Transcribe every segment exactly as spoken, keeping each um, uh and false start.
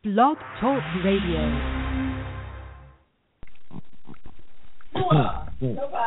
Blog Talk Radio. Uh,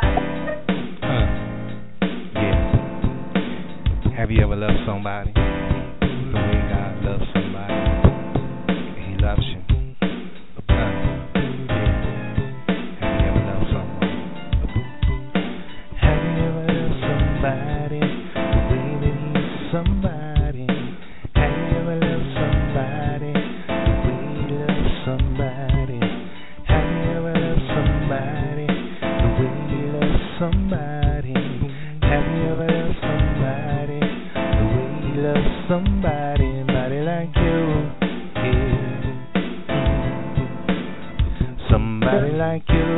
yeah. Have you ever loved somebody the way God loves somebody? He loves you. Uh, yeah. Have you ever loved someone? Have you ever loved somebody the way that he's somebody? Have you ever loved somebody the way he loves somebody? Have you ever loved somebody the way he loves somebody? Have you ever loved somebody the way he loves somebody? Somebody like you, yeah. Somebody like you,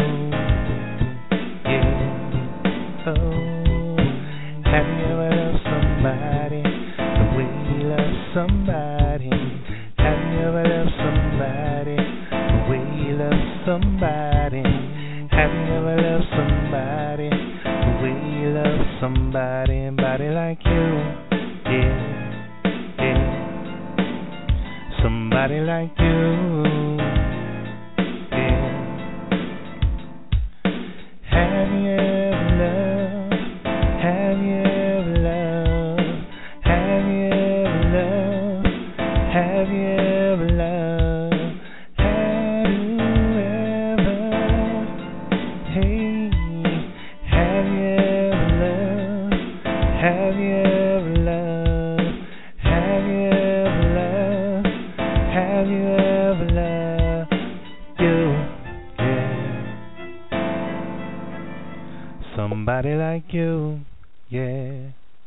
yeah. Oh, have you ever loved somebody the way he loves somebody? Have you ever loved somebody the way he loves somebody? Have you ever loved somebody the way he loves somebody? Somebody like you, yeah, yeah. Somebody like you, yeah. Have you ever loved? Have you ever loved? Have you ever loved? Have you ever loved? Have you ever? Hey, have you ever loved? Have you ever loved? Have you ever loved? Have you ever loved you? Yeah. Somebody like you, yeah.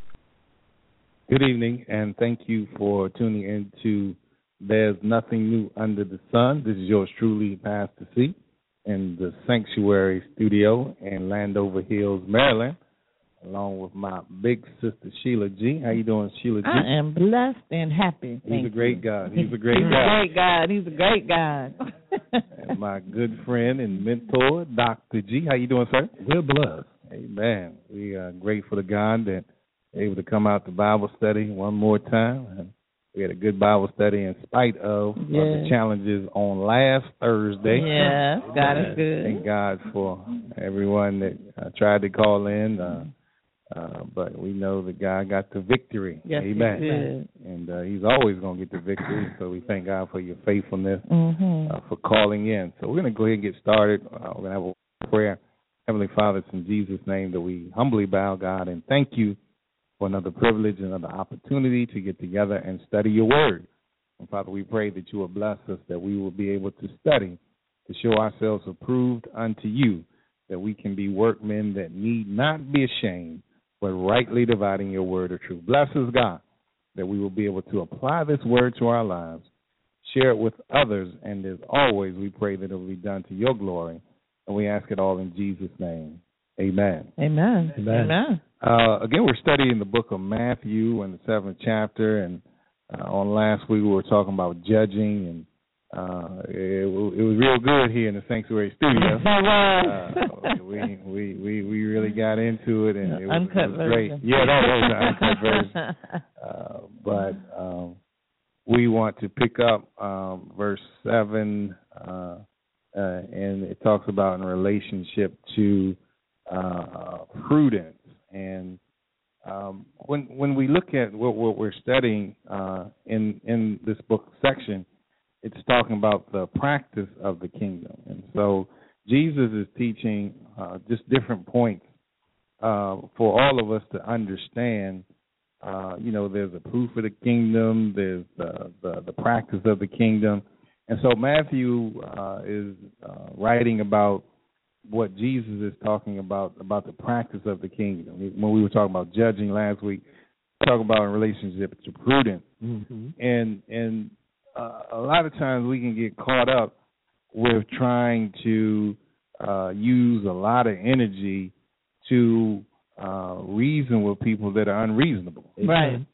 Good evening, and thank you for tuning in to There's Nothing New Under the Sun. This is yours truly, Pastor C, in the Sanctuary Studio in Landover Hills, Maryland, along with my big sister Sheila G. How you doing, Sheila G? I am blessed and happy. He's Thank a great you. God. He's a great He's God. a great God. He's a great God. And my good friend and mentor, Doctor G. How you doing, sir? We're blessed. Amen. We are grateful to God that we're able to come out to Bible study one more time. And we had a good Bible study in spite of, Yes. of the challenges on last Thursday. Yes, God is good. Thank God for everyone that uh, tried to call in. Uh, uh, but we know that God got the victory. Yes, Amen. He did. And uh, he's always going to get the victory. So we thank God for your faithfulness, Mm-hmm. uh, for calling in. So we're going to go ahead and get started. Uh, we're going to have a prayer. Heavenly Father, it's in Jesus' name that we humbly bow, God, and thank you for another privilege, another opportunity to get together and study your word. And Father, we pray that you will bless us, that we will be able to study, to show ourselves approved unto you, that we can be workmen that need not be ashamed, but rightly dividing your word of truth. Bless us, God, that we will be able to apply this word to our lives, share it with others, and as always, we pray that it will be done to your glory. And we ask it all in Jesus' name. Amen. Amen. Amen. Amen. Uh, again, we're studying the book of Matthew in the seventh chapter. And uh, on last week, we were talking about judging. And uh, it, it was real good here in the Sanctuary Studio. uh, we, we, we, we really got into it. And it was, Uncut it was great. version. Yeah, that was the uncut version. Uh, but um, we want to pick up um, verse seven. Uh, Uh, and it talks about in relationship to uh, prudence. And um, when when we look at what, what we're studying uh, in in this book section, it's talking about the practice of the kingdom. And so Jesus is teaching uh, just different points uh, for all of us to understand. Uh, you know, there's a proof of the kingdom. There's the, the, the practice of the kingdom. And so Matthew uh, is uh, writing about what Jesus is talking about, about the practice of the kingdom. When we were talking about judging last week, we talking about in relationship to prudence. Mm-hmm. And and uh, a lot of times we can get caught up with trying to uh, use a lot of energy to uh, reason with people that are unreasonable. Right.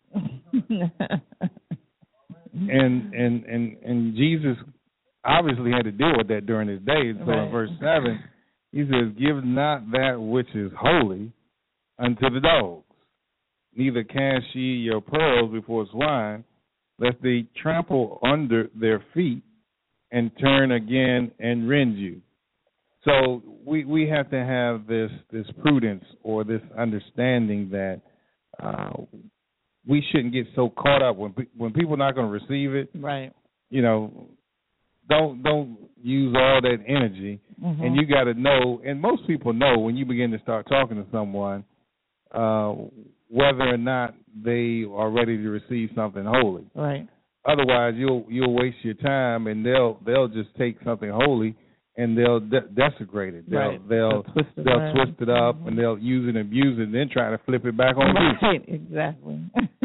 And, and and and Jesus obviously had to deal with that during his day. So Right. in verse seven, he says, "Give not that which is holy unto the dogs, neither cast ye your pearls before swine, lest they trample under their feet and turn again and rend you. So we we have to have this this prudence or this understanding that uh, we shouldn't get so caught up when when people are not going to receive it. Right. You know, don't don't use all that energy. Mm-hmm. And you got to know. And most people know when you begin to start talking to someone uh, whether or not they are ready to receive something holy. Right. Otherwise, you'll you'll waste your time, and they'll they'll just take something holy and they'll de- desecrate it. They'll right. they'll they'll twist it, they'll twist it up, mm-hmm. and they'll use it and abuse it, and then try to flip it back on you. Right. Exactly.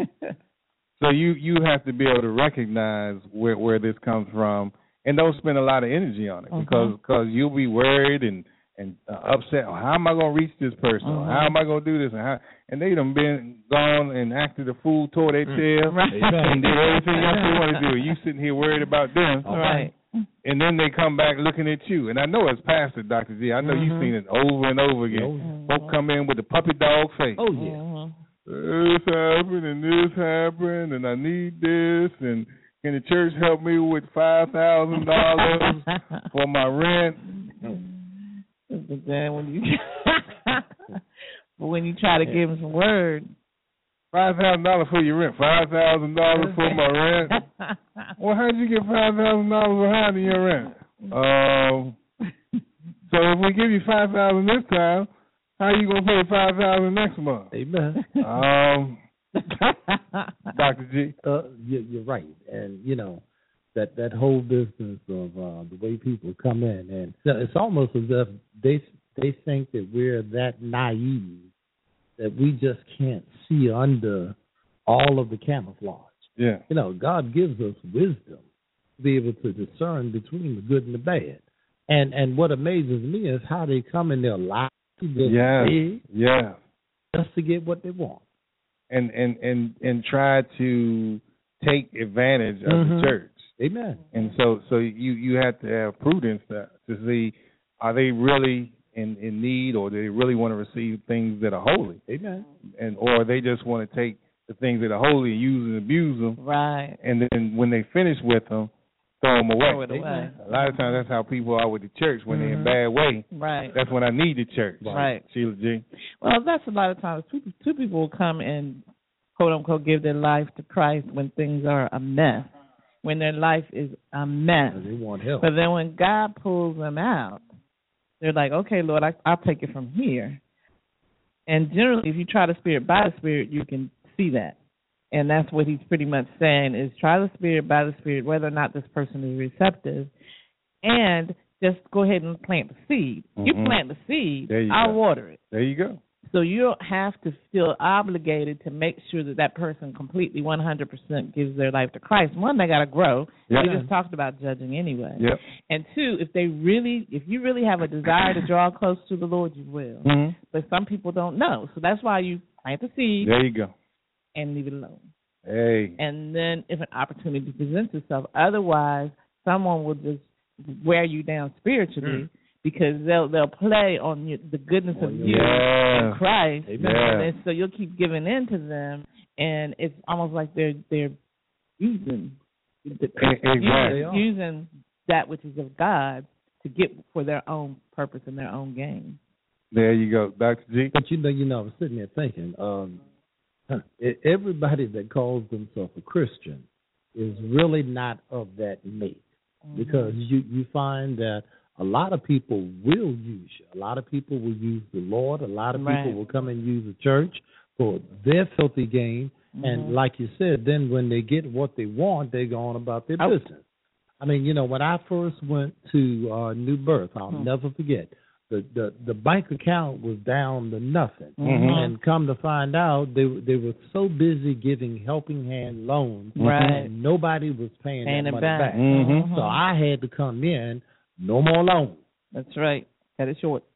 So you you have to be able to recognize where where this comes from, and don't spend a lot of energy on it, mm-hmm. because cause you'll be worried and and uh, upset. Oh, how am I going to reach this person? Mm-hmm. How am I going to do this? And how, and they done been gone and acted a fool, tore their tail, right. and did everything else they want to do. You sitting here worried about them, right? And then they come back looking at you. And I know as pastor, Doctor G, I know mm-hmm. you've seen it over and over again. Mm-hmm. Folk come in with the puppy dog face. Oh yeah. Mm-hmm. This happened and this happened and I need this, and can the church help me with five thousand dollars for my rent? But then when you but when you try to give them some word, five thousand dollars for your rent, five thousand dollars for my rent. Well, how did you get five thousand dollars behind in your rent? Um, so if we give you five thousand this time, how are you gonna pay five thousand next month? Amen. Um, Doctor G, uh, you, you're right, and you know. That that whole business of uh, the way people come in, and it's almost as if they they think that we're that naive that we just can't see under all of the camouflage. Yeah, you know, God gives us wisdom to be able to discern between the good and the bad. And and what amazes me is how they come in their lives to get yeah, big, yeah, just to get what they want, and and and and try to take advantage of mm-hmm. the church. Amen. And so, so you, you have to have prudence to, to see, are they really in, in need, or do they really want to receive things that are holy? Amen. And or they just want to take the things that are holy and use and abuse them. Right. And then when they finish with them, throw them away. Throw it away. A lot of times that's how people are with the church when mm-hmm. they're in a bad way. Right. That's when I need the church. Right. Sheila G. Well, that's a lot of times. Two, two people will come and quote unquote give their life to Christ when things are a mess. When their life is a mess. They want help. But then when God pulls them out, they're like, okay, Lord, I, I'll take it from here. And generally, if you try the Spirit by the Spirit, you can see that. And that's what he's pretty much saying is try the Spirit by the Spirit, whether or not this person is receptive, and just go ahead and plant the seed. Mm-hmm. You plant the seed, I'll go. water it. There you go. So you don't have to feel obligated to make sure that that person completely one hundred percent gives their life to Christ. One, they got to grow. Yep. We just talked about judging anyway. Yep. And two, if they really, if you really have a desire to draw close to the Lord, you will. Mm-hmm. But some people don't know. So that's why you plant the seed. There you go. And leave it alone. Hey. And then if an opportunity presents itself, otherwise someone will just wear you down spiritually. Mm. Because they'll they'll play on you, the goodness of you yeah. in Christ, yeah. and so you'll keep giving in to them, and it's almost like they're they're using the, exactly. using, using that which is of God to get for their own purpose and their own gain. There you go, Doctor G. But you know, you know, I was sitting there thinking, um, everybody that calls themselves a Christian is really not of that make, mm-hmm. because you you find that. A lot of people will use you. A lot of people will use the Lord. A lot of right. people will come and use the church for their filthy gain. Mm-hmm. And like you said, then when they get what they want, they go on about their oh. business. I mean, you know, when I first went to uh, New Birth, I'll mm-hmm. never forget, the, the, the bank account was down to nothing. Mm-hmm. And come to find out, they, they were so busy giving helping hand loans, right. and nobody was paying, paying that money back. back. Mm-hmm. So I had to come in. No more loans. That's right. Cut it short.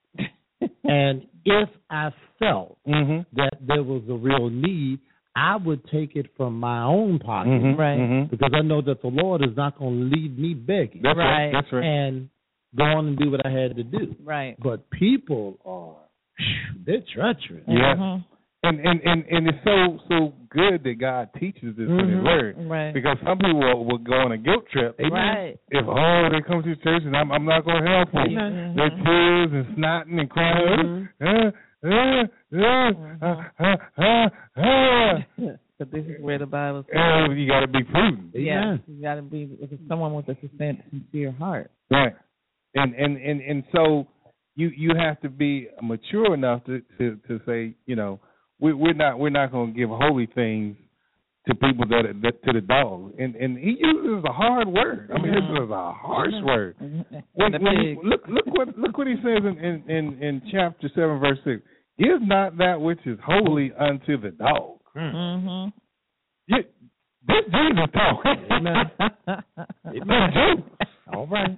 And if I felt mm-hmm. that there was a real need, I would take it from my own pocket. Mm-hmm. Right. Mm-hmm. Because I know that the Lord is not going to leave me begging. That's right. right. That's right. And go on and do what I had to do. Right. But people are, they're treacherous. Yeah. Mm-hmm. And, and, and, and it's so so good that God teaches this mm-hmm. in His Word, right? Because some people will, will go on a guilt trip, right? If oh they come to church and I'm I'm not going to help them, mm-hmm. they're tears and snotting and crying. Mm-hmm. Uh, uh, uh, uh, uh, uh. But this is where the Bible says uh, you got to be prudent. Yeah, you got to be if it's someone with a sincere heart, right? And and and and so you you have to be mature enough to to, to say, you know. We, we're not we're not going to give holy things to people that, that to the dogs, and and he uses a hard word. I mean, mm-hmm. this is a harsh mm-hmm. word. Mm-hmm. When, when he, look look what look what he says in, in, in, in chapter seven verse six. Give not that which is holy unto the dog. Mm-hmm. You, this Jesus talking. Amen. Amen. All right.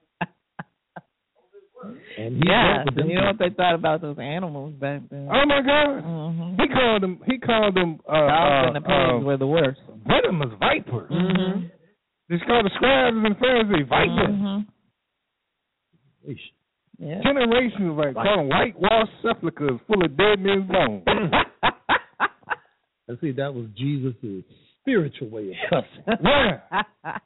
And yeah, you know what they thought about those animals back then. Oh my God! Mm-hmm. He called them. He called them. Uh, Dogs uh, and the pigs uh, were the worst. Venomous vipers. Mm-hmm. They called the scribes and Pharisees vipers. Mm-hmm. Yeah. Generations of like call them whitewashed sepulchres full of dead men's bones. And see, that was Jesus' spiritual way of cussing. Yeah.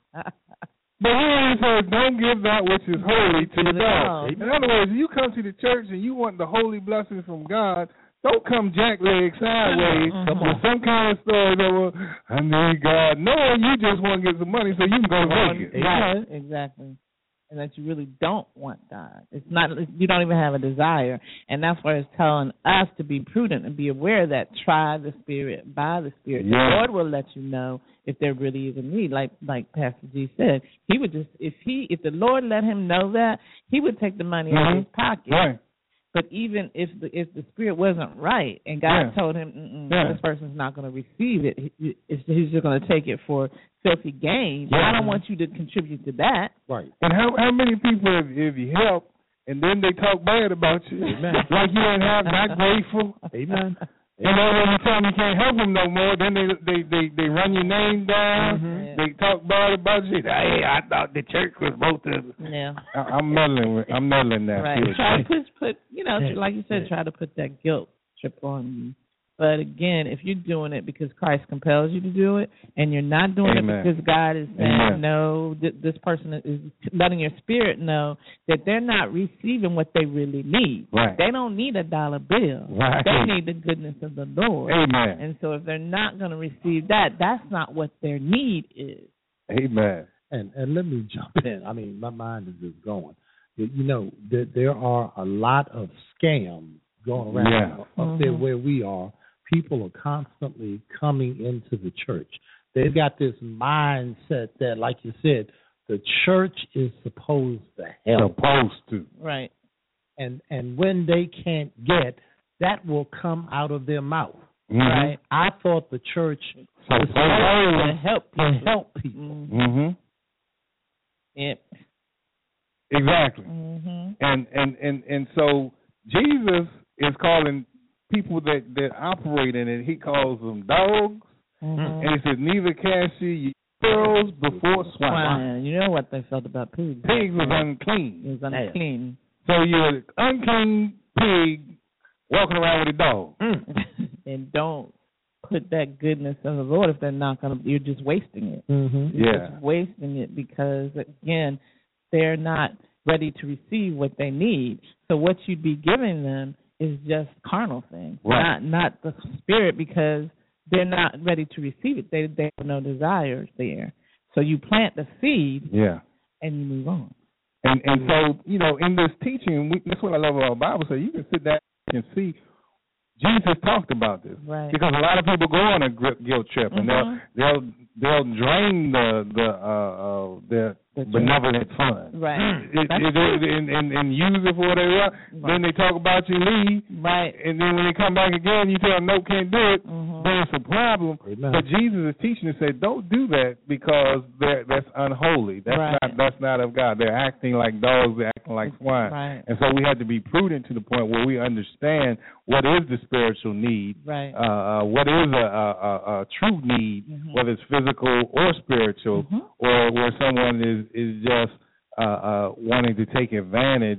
But he says, don't give that which is holy to the dog. In other words, you come to the church and you want the holy blessings from God, don't come jackleg sideways mm-hmm. with some kind of story that will, I need God. No, you just want to get some money so you can go make it. Right, exactly. And that you really don't want God. It's not, you don't even have a desire. And that's why it's telling us to be prudent and be aware that try the Spirit by the Spirit. Yeah. The Lord will let you know if there really is a need. Like like Pastor G said, he would just, if he, if the Lord let him know that, he would take the money mm-hmm. out of his pocket. Right. But even if the if the spirit wasn't right and God yeah. told him yeah. this person's not going to receive it, he, he's just going to take it for filthy gain. Yeah. I don't want you to contribute to that. Right. And how how many people have, have you helped and then they talk bad about you? Amen. Like you ain't have not grateful. Amen. And then when you tell them you can't help them no more, then they they they, they run your name down. Mm-hmm. Yeah. They talk bad about you. Hey, I thought the church was supposed to. Yeah. I, I'm meddling with. I'm meddling that. Right. Try to put put you know yeah. like you said, try to put that guilt trip on you. But again, if you're doing it because Christ compels you to do it, and you're not doing Amen. it because God is saying, Amen. no, th- this person is letting your spirit know that they're not receiving what they really need. Right. They don't need a dollar bill. Right. They need the goodness of the Lord. Amen. And so if they're not going to receive that, that's not what their need is. Amen. And and let me jump in. I mean, my mind is just going. You know, there, there are a lot of scams going around yeah. up mm-hmm. there where we are. People are constantly coming into the church. They've got this mindset that, like you said, the church is supposed to help. Supposed to. Right. And and when they can't get, that will come out of their mouth. Mm-hmm. Right. I thought the church so was supposed to help people. To help people. Mm-hmm. Yep. Exactly. Mm-hmm. And, and and and so Jesus is calling people that, that operate in it, he calls them dogs. Mm-hmm. And he says, neither cast ye pearls before swine. You know what they felt about pigs. Pigs was unclean. It was unclean. So you're an unclean pig walking around with a dog. Mm. And don't put that goodness of the Lord if they're not going to, you're just wasting it. Mm-hmm. You're yeah. just wasting it because, again, they're not ready to receive what they need. So what you'd be giving them is just carnal things, right. not not the spirit, because they're not ready to receive it. They they have no desires there. So you plant the seed, yeah, and you move on. And and so you know, in this teaching, we, that's what I love about the Bible. So you can sit down and see Jesus talked about this, right? Because a lot of people go on a guilt trip, and mm-hmm. they'll they'll they'll drain the the uh, uh, their benevolent fund, right? It, it, it, and, and and use it for what they want. Right. Then they talk about you, leave, right? And then when they come back again, you tell them no, can't do it. Mm-hmm. Then it's a problem. Amen. But Jesus is teaching and said, don't do that because they're, that's unholy. That's right. not that's not of God. They're acting like dogs. They're acting like swine. Right. And so we have to be prudent to the point where we understand what is the spiritual need, right? Uh, uh, what is a, a, a, a true need, mm-hmm. whether it's physical or spiritual, mm-hmm. or where someone is is just uh, uh, wanting to take advantage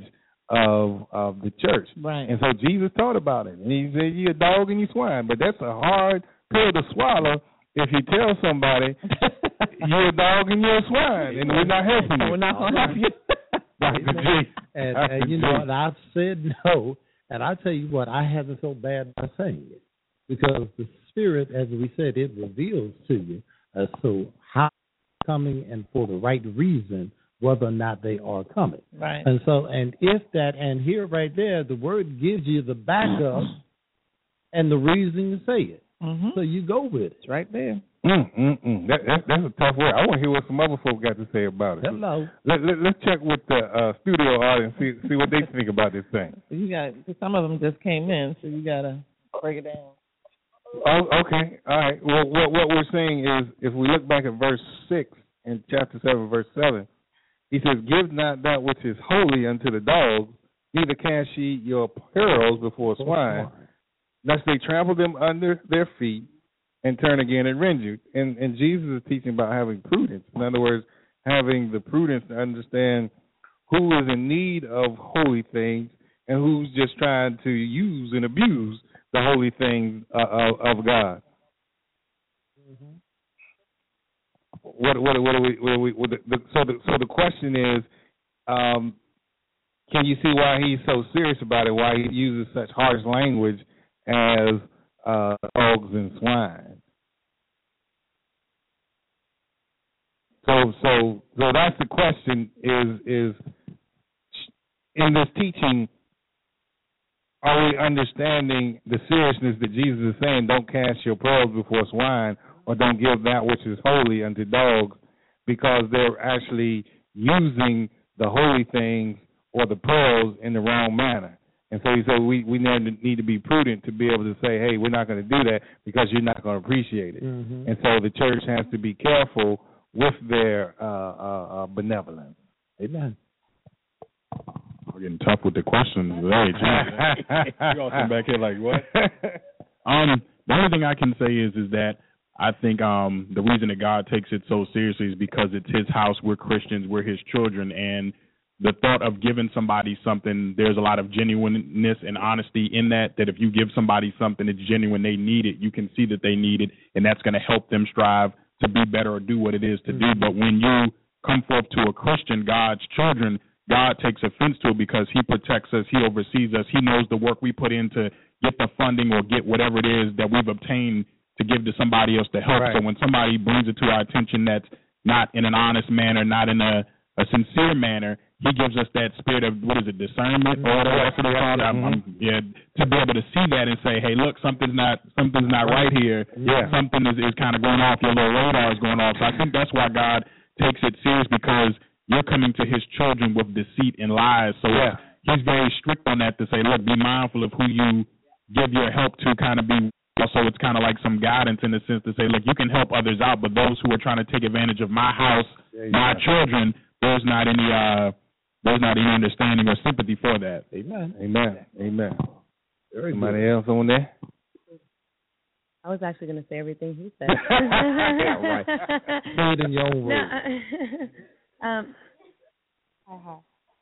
of of the church. Right. And so Jesus taught about it. And he said, you're a dog and you swine. But that's a hard pill to swallow if you tell somebody you're a dog and you're a swine, and we're not helping you. We're not going to help you. Doctor G. And, Doctor and you G. know what? I've said no, and I tell you what, I haven't felt bad by saying it, because the Spirit, as we said, it reveals to you as to how coming and for the right reason, whether or not they are coming. Right. And so, and if that, and here right there, the Word gives you the backup and the reason to say it. Mm-hmm. So you go with it. It's right there. Mm, mm, mm. That, that, that's a tough word. I want to hear what some other folks got to say about it. Hello. Let, let, let's check with the uh, studio audience, see see what they think about this thing. You got, some of them just came in, so you got to break it down. Oh, okay. All right. Well, what, what we're saying is, if we look back at verse six in chapter seven, verse seven, he says, give not that which is holy unto the dogs, neither cast ye your pearls before swine, lest they trample them under their feet and turn again and rend you. And, and Jesus is teaching about having prudence. In other words, having the prudence to understand who is in need of holy things and who's just trying to use and abuse the holy things uh, of, of God. Mm-hmm. What, what, what, are we? What are we what the, the, so, the, so the question is, um, can you see why he's so serious about it? Why he uses such harsh language as uh, dogs and swine? So, so, so that's the question: is is in this teaching, are we understanding the seriousness that Jesus is saying? Don't cast your pearls before swine, or don't give that which is holy unto dogs, because they're actually using the holy things or the pearls in the wrong manner. And so he said we, we need to be prudent to be able to say, hey, we're not going to do that because you're not going to appreciate it. Mm-hmm. And so the church has to be careful with their uh, uh, uh, benevolence. Amen. We're getting tough with the questions today. You all come back here like, what? um, the only thing I can say is is that I think um, the reason that God takes it so seriously is because it's his house. We're Christians. We're his children. And the thought of giving somebody something, there's a lot of genuineness and honesty in that, that if you give somebody something that's genuine, they need it, you can see that they need it, and that's going to help them strive to be better or do what it is to mm-hmm. do. But when you come forth to a Christian, God's children, God takes offense to it because he protects us, he oversees us, he knows the work we put in to get the funding or get whatever it is that we've obtained to give to somebody else to help. Right. So when somebody brings it to our attention that's not in an honest manner, not in a, a sincere manner, he gives us that spirit of, what is it, discernment mm-hmm. or whatever that's what it's called. Mm-hmm. I'm, I'm, yeah, to be able to see that and say, hey, look, something's not something's not right here. Yeah. Something is, is kind of going off. Your little radar is going off. So I think that's why God takes it serious, because you're coming to his children with deceit and lies. So yeah. he's very strict on that to say, look, be mindful of who you give your help to, kind of be. So it's kind of like some guidance in the sense to say, look, you can help others out, but those who are trying to take advantage of my house, yeah, yeah. my children, there's not any uh, there's not any understanding or sympathy for that. Amen. Amen. Amen. Somebody else on there? I was actually going to say everything he said. Yeah, right. Say it in your own words. No, um, uh-huh.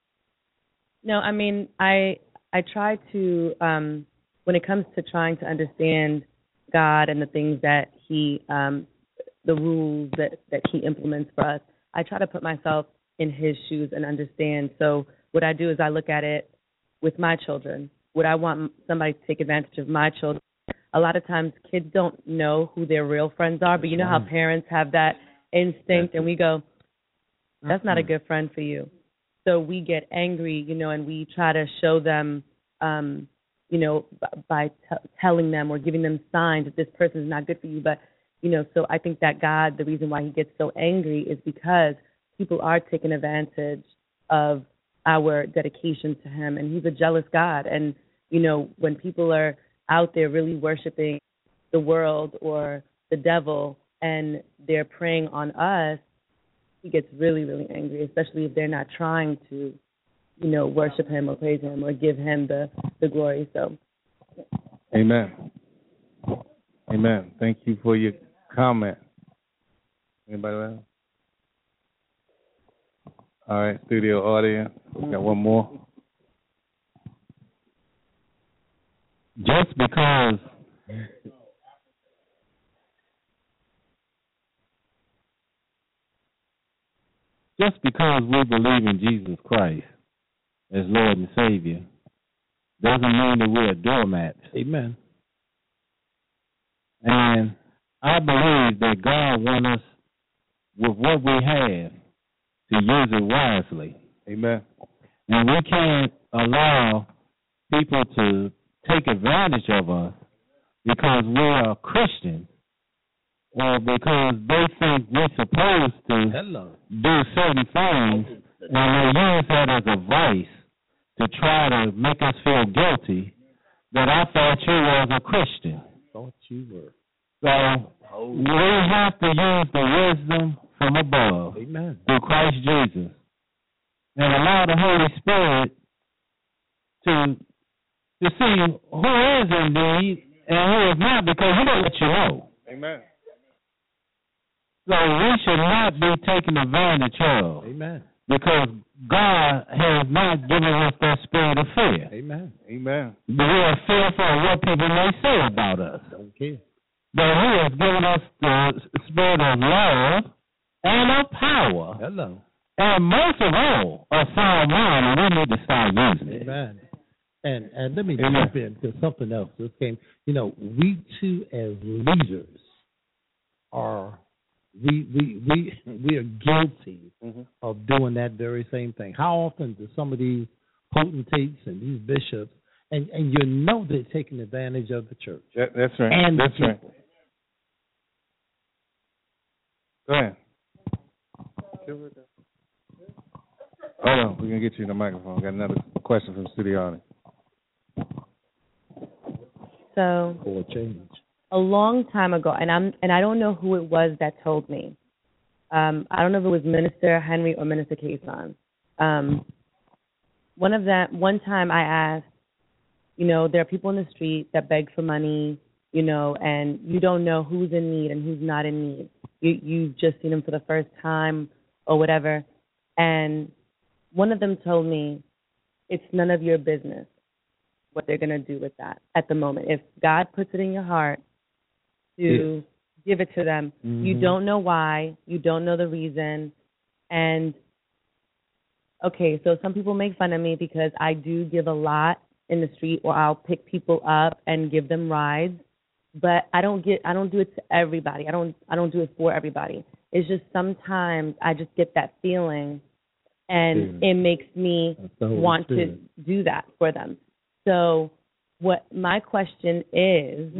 no, I mean, I I try to, um, when it comes to trying to understand God and the things that he, um, the rules that, that he implements for us, I try to put myself in his shoes and understand. So what I do is I look at it with my children. Would I want somebody to take advantage of my children? A lot of times kids don't know who their real friends are, but you know how parents have that instinct and we go, that's not a good friend for you. So we get angry, you know, and we try to show them, um, you know, b- by t- telling them or giving them signs that this person is not good for you. But, you know, so I think that God, the reason why he gets so angry is because people are taking advantage of our dedication to him. And he's a jealous God. And, you know, when people are out there really worshiping the world or the devil and they're preying on us, he gets really, really angry, especially if they're not trying to, you know, worship him or praise him or give him the, the glory. So, Amen. Amen. Thank you for your comment. Anybody else? All right, studio audience. We got one more. just because just because we believe in Jesus Christ as Lord and Savior doesn't mean that we're doormats. Amen. And I believe that God wants us, with what we have, to use it wisely. Amen. And we can't allow people to take advantage of us because we are Christians or because they think we're supposed to Hello. do certain things, and they use that as a vice to try to make us feel guilty that I thought you was a Christian. Thought you were. So we have to use the wisdom from above. Amen. Through Christ Jesus, and allow the Holy Spirit to to see who is indeed and who is not, because He will let you know. Amen. So we should not be taken advantage of. Amen. Because God has not given us that spirit of fear. Amen. Amen. But we are fearful of what people may say about us. Don't care. But He has given us the spirit of love and of power. Hello. And most of all, a sound mind, and we need to start using it. Amen. And and let me Amen. jump in to something else. This came, you know, we too as leaders are we we we we are guilty mm-hmm. of doing that very same thing. How often do some of these potentates and these bishops, and and you know they're taking advantage of the church. That, that's right. And that's the right. people. Go ahead. Hold on, we're gonna get you the microphone. Got another question from the studio audience. So For a change. a long time ago, and I'm and I don't know who it was that told me. Um, I don't know if it was Minister Henry or Minister Kason. Um, one of them. One time I asked, you know, there are people in the street that beg for money, you know, and you don't know who's in need and who's not in need. You you've just seen them for the first time or whatever, and one of them told me, it's none of your business what they're going to do with that at the moment. If God puts it in your heart to yes. give it to them, mm-hmm. you don't know why, you don't know the reason. And, okay, so some people make fun of me because I do give a lot in the street, or I'll pick people up and give them rides. But I don't get, I don't do it to everybody. I don't, I don't do it for everybody. It's just sometimes I just get that feeling, and yeah. it makes me want Spirit. to do that for them. So what my question is,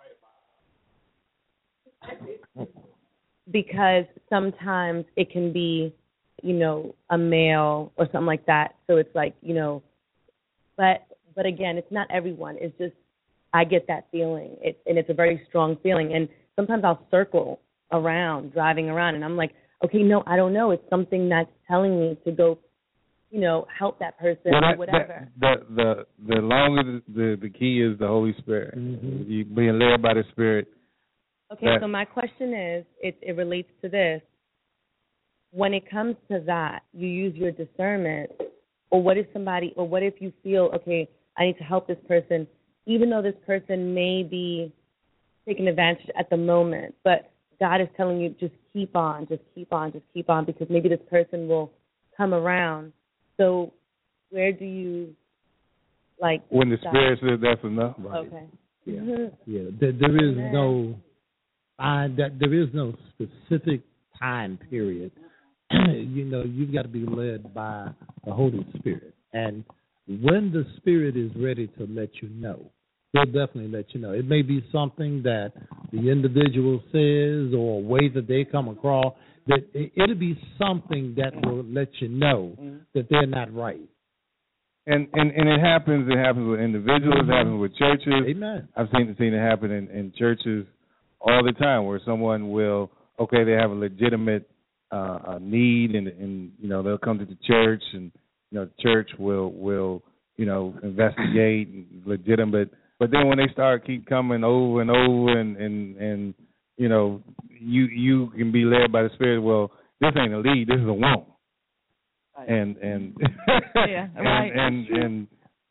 because sometimes it can be, you know, a male or something like that. So it's like, you know, but but again, it's not everyone. It's just I get that feeling, it, and it's a very strong feeling. And sometimes I'll circle around, driving around, and I'm like, okay, no, I don't know. It's something that's telling me to go, you know, help that person well, or that, whatever. That, the the the longer the, the the key is the Holy Spirit. Mm-hmm. You being led by the Spirit. Okay, that, so my question is, it it relates to this. When it comes to that, you use your discernment, or what if somebody, or what if you feel, okay, I need to help this person, even though this person may be taking advantage at the moment, but God is telling you just keep on, just keep on, just keep on, because maybe this person will come around. So where do you, like... When the stop? Spirit says that's enough. Right. Okay. Yeah. Mm-hmm. Yeah. There, there is Amen. no, I, that there is no specific time period. You know, you've got to be led by the Holy Spirit. And when the Spirit is ready to let you know, He'll definitely let you know. It may be something that the individual says or a way that they come across, that it, it'll be something that will let you know mm-hmm. that they're not right. And, and and it happens. It happens with individuals. Mm-hmm. It happens with churches. Amen. I've seen seen it happen in, in churches all the time, where someone will, okay, they have a legitimate uh, a need, and and you know they'll come to the church, and you know the church will will you know investigate legitimate. But then when they start keep coming over and over, and and and you know you you can be led by the Spirit. Well, this ain't a lead. This is a woman. And and yeah, right. and, and and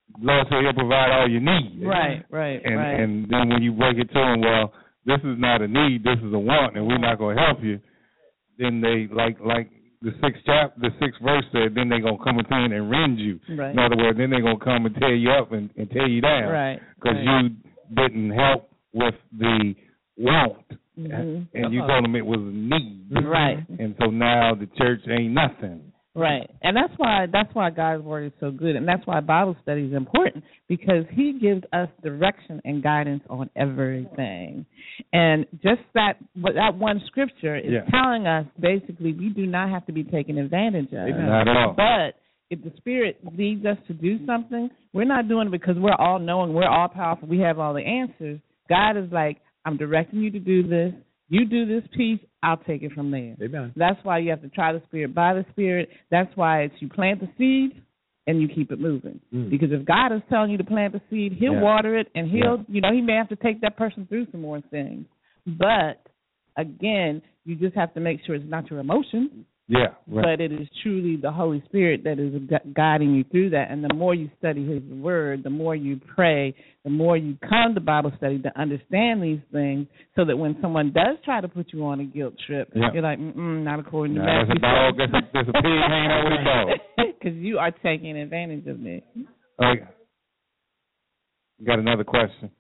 Lord said He'll provide all you need. Right, right, and, right. And then when you break it to them, well, this is not a need, this is a want, and we're not going to help you. Then they like like the sixth chapter, the sixth verse said, then they're gonna come within and rend you. Right. In other words, then they're gonna come and tear you up and, and tear you down. Right. Because right. you didn't help with the want, mm-hmm. and you told them it was a need. Right. And so now the church ain't nothing. Right, and that's why that's why God's word is so good, and that's why Bible study is important, because He gives us direction and guidance on everything. And just that that one scripture is yeah. telling us basically we do not have to be taken advantage of. Not at all. But if the Spirit leads us to do something, we're not doing it because we're all knowing, we're all powerful, we have all the answers. God is like, I'm directing you to do this. You do this piece, I'll take it from there. Amen. That's why you have to try the Spirit by the Spirit. That's why it's you plant the seed and you keep it moving. Mm. Because if God is telling you to plant the seed, He'll yeah. water it, and He'll, yeah. you know, He may have to take that person through some more things. But, again, you just have to make sure it's not your emotions. Yeah, right. But it is truly the Holy Spirit that is guiding you through that. And the more you study His Word, the more you pray, the more you come to Bible study to understand these things, so that when someone does try to put you on a guilt trip, yeah. you're like, mm-mm, not according to nah, Matthew. There's a dog. There's a, there's a pig hanging out with a dog. Because you are taking advantage of me. All right. Got another question.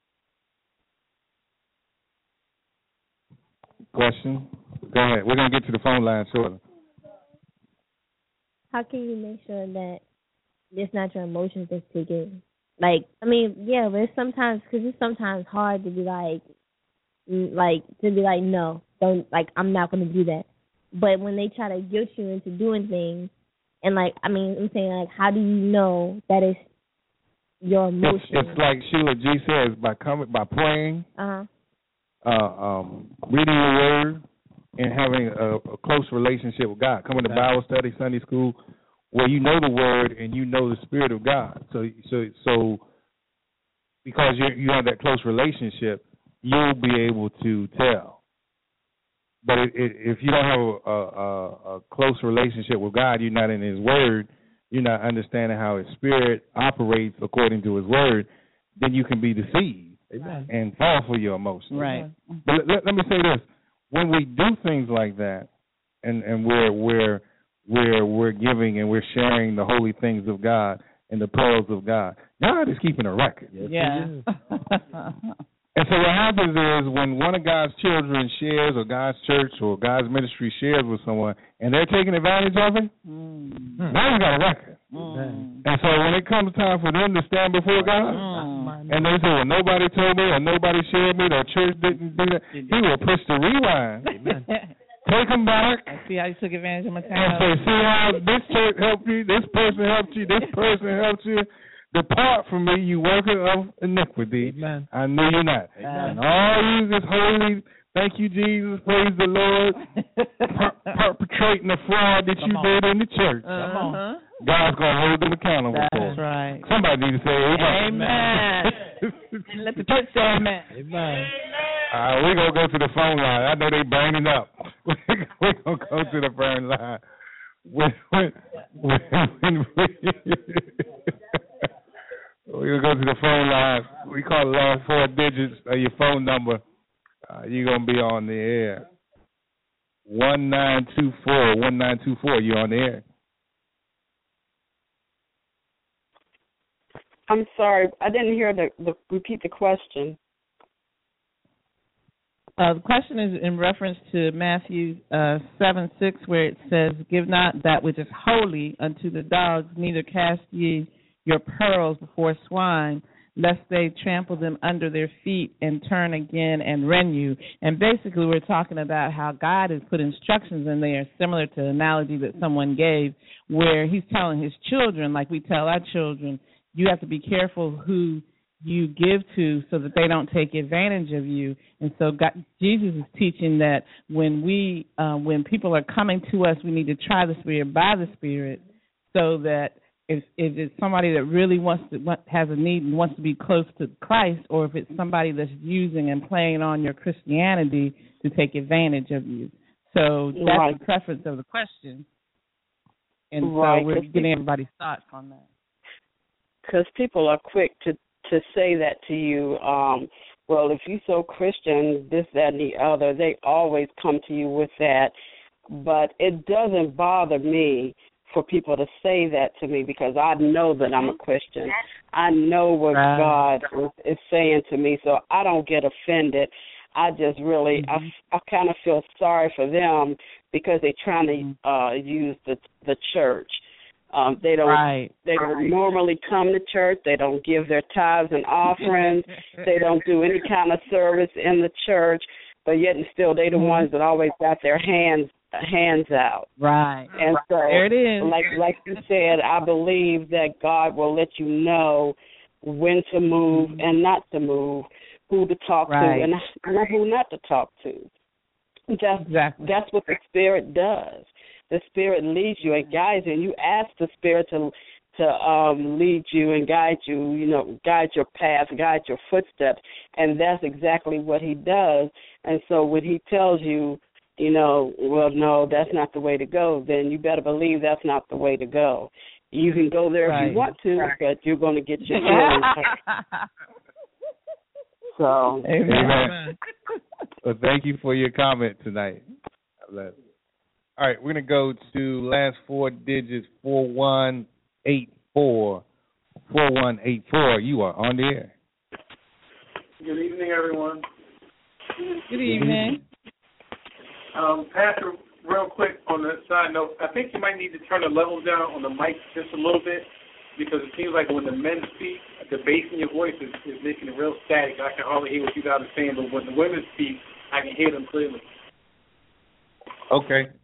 Question? Go ahead. We're going to get to the phone line shortly. How can you make sure that it's not your emotions that's taking? Like, I mean, yeah, but it's sometimes, because it's sometimes hard to be like, like, to be like, no, don't, like, I'm not going to do that. But when they try to guilt you into doing things, and, like, I mean, I'm saying, like, how do you know that it's your emotions? It's, it's like Sheila G says, by coming, by praying, uh-huh. uh, um, reading the Word, and having a, a close relationship with God. Coming to Bible study, Sunday school, where you know the Word and you know the Spirit of God. So, so, so, because you you have that close relationship, you'll be able to tell. But it, it, if you don't have a, a, a close relationship with God, you're not in His Word, you're not understanding how His Spirit operates according to His Word, then you can be deceived Amen. And fall for your emotions. Right. But let, let me say this. When we do things like that, and, and we're we're we're we're giving and we're sharing the holy things of God and the pearls of God, God is keeping a record. Yes, yeah. And so what happens is when one of God's children shares, or God's church or God's ministry shares with someone, and they're taking advantage of it, mm. now we got a record. Mm. And so when it comes time for them to stand before God, mm. and they say, well, nobody told me, or nobody shared me, or church didn't do that, He will push the rewind. Take them back. I see how you took advantage of my time. And say, see how this church helped you, this person helped you, this person helped you. Depart from me, you worker of iniquity. Amen. I knew you not. Amen. And all you this holy, thank you, Jesus, praise the Lord, per- perpetrating the fraud that Come you on. did in the church. Uh-huh. God's going to hold them accountable That's for it. That's right. Somebody need to say amen. Amen. And let the church say amen. Amen. Uh, we're going to go to the phone line. I know they burning up. We're going to go to the phone line. When, when, when, when we... We're going to go to the phone line. We call the last four digits of your phone number. Uh, you're going to be on the air. one nine two four, one nine two four, you're on the air. I'm sorry. I didn't hear the, the repeat the question. Uh, the question is in reference to Matthew uh, seven six, where it says, give not that which is holy unto the dogs, neither cast ye your pearls before swine, lest they trample them under their feet and turn again and rend you. And basically we're talking about how God has put instructions in there, similar to the analogy that someone gave, where He's telling His children, like we tell our children, you have to be careful who you give to so that they don't take advantage of you. And so God, Jesus is teaching that when we, uh, when people are coming to us, we need to try the Spirit by the Spirit, so that If, if it's somebody that really wants to has a need and wants to be close to Christ, or if it's somebody that's using and playing on your Christianity to take advantage of you. So that's right. The preference of the question. And right. so we're getting everybody's thoughts on that. because people are quick to, to say that to you. Um, well, if you're so Christian, this, that, and the other, they always come to you with that. But it doesn't bother me for people to say that to me because I know that I'm a Christian. I know what right. God is saying to me, so I don't get offended. I just really, mm-hmm. I, I kind of feel sorry for them because they're trying to uh, use the the church. Um, they don't. Right. They don't right. normally come to church. They don't give their tithes and offerings. They don't do any kind of service in the church. But yet and still, they're the mm-hmm. ones that always got their hands hands out. Right. And so, there it is. like like you said, I believe that God will let you know when to move mm-hmm. and not to move, who to talk right. to and who not to talk to. That's, exactly. That's what the Spirit does. The Spirit leads you and guides you, and you ask the Spirit to to um, lead you and guide you, you know, guide your path, guide your footsteps, and that's exactly what He does. And so when He tells you, you know, well, no, that's not the way to go, then you better believe that's not the way to go. You can go there right. if you want to, but you're going to get your healing. So, amen. Well, thank you for your comment tonight. All right, we're going to go to last four digits, four one eight four. four one eight four, you are on the air. Good evening, everyone. Good evening. Um, Pastor, real quick on the side note, I think you might need to turn the level down on the mic just a little bit because it seems like when the men speak, the bass in your voice is, is making it real static. I can hardly hear what you guys are saying, but when the women speak, I can hear them clearly. Okay.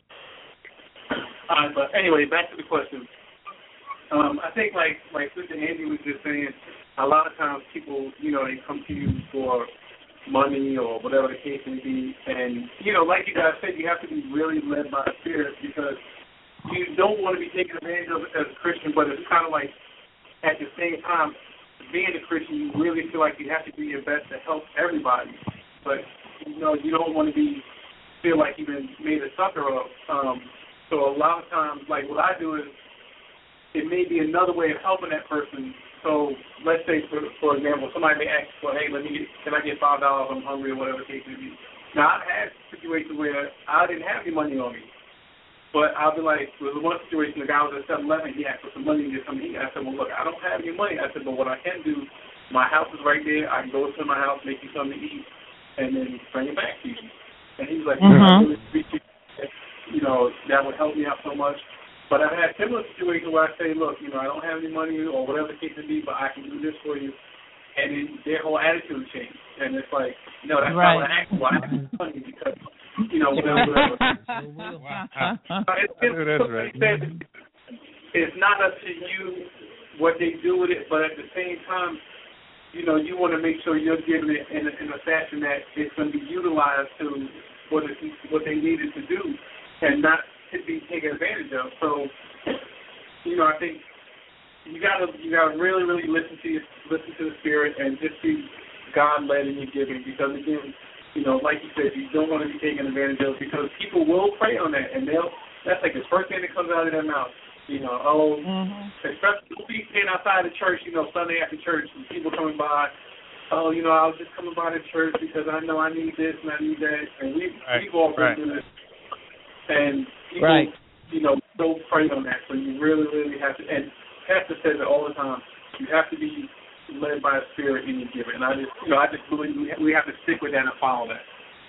All right, but anyway, back to the question. Um, I think like like Sister Andy was just saying, a lot of times people, you know, they come to you for money or whatever the case may be, and you know, like you guys said, you have to be really led by the Spirit because you don't want to be taken advantage of as a Christian, but it's kind of like at the same time, being a Christian, you really feel like you have to do your best to help everybody, but you know, you don't want to be feel like you've been made a sucker of. Um, so a lot of times, like what I do is, it may be another way of helping that person. So let's say, for, for example, somebody may ask, well, hey, let me get, can I get five dollars? I'm hungry or whatever the case may be. Now, I've had situations where I didn't have any money on me. But I'll be like, there was one situation, the guy was at seven eleven, he asked for some money to get something to eat. I said, well, look, I don't have any money. I said, but what I can do, my house is right there. I can go to my house, make you something to eat, and then bring it back to you. And he was like, mm-hmm. I really appreciate it. You know, that would help me out so much. But I've had similar situations where I say, look, you know, I don't have any money or whatever the case may be, but I can do this for you. And then their whole attitude changed. And it's like, no, that's right. not what I asked for. I have money because, you know, whatever, whatever. uh, it's, it's, that's right. It's not up to you what they do with it, but at the same time, you know, you want to make sure you're giving it in a, in a fashion that it's going to be utilized to what it, what they needed to do, and not to be taken advantage of. So, you know, I think you gotta you gotta really really listen to your, listen to the Spirit and just be God led in your giving, because again, you know, like you said, you don't want to be taken advantage of because people will prey on that, and they'll that's like the first thing that comes out of their mouth. You know, oh, mm-hmm. especially people standing outside the church, you know, Sunday after church, and people coming by. Oh, you know, I was just coming by the church because I know I need this and I need that, and we've right. we've all been right. through this. And people, right. you know, don't prey on that. So you really, really have to. And Pastor says it all the time. You have to be led by the Spirit in your giving. And I just, you know, I just believe we have to stick with that and follow that.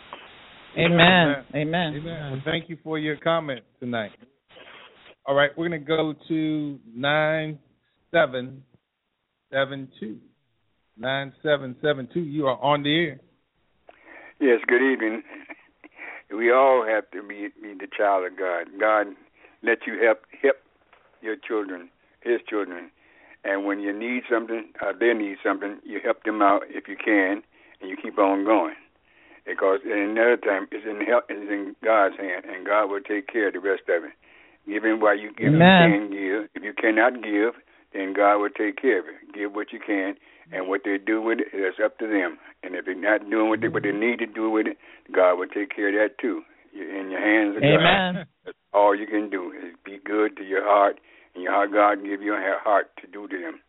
Amen. Amen. Amen. Amen. Well, thank you for your comment tonight. All right, we're going to go to nine seven seven two. nine seven seven two. You are on the air. Yes. Good evening. We all have to be, be the child of God. God let you help help your children, His children. And when you need something, or they need something, you help them out if you can, and you keep on going. Because another time, it's in help, it's in God's hand, and God will take care of the rest of it. Give Him what you give. Amen. You can give. If you cannot give, then God will take care of it. Give what you can. And what they do with it, it's up to them. And if they're not doing what they, what they need to do with it, God will take care of that too. You're in your hands of Amen. God. That's all you can do is be good to your heart, and your heart God give you a heart to do to them.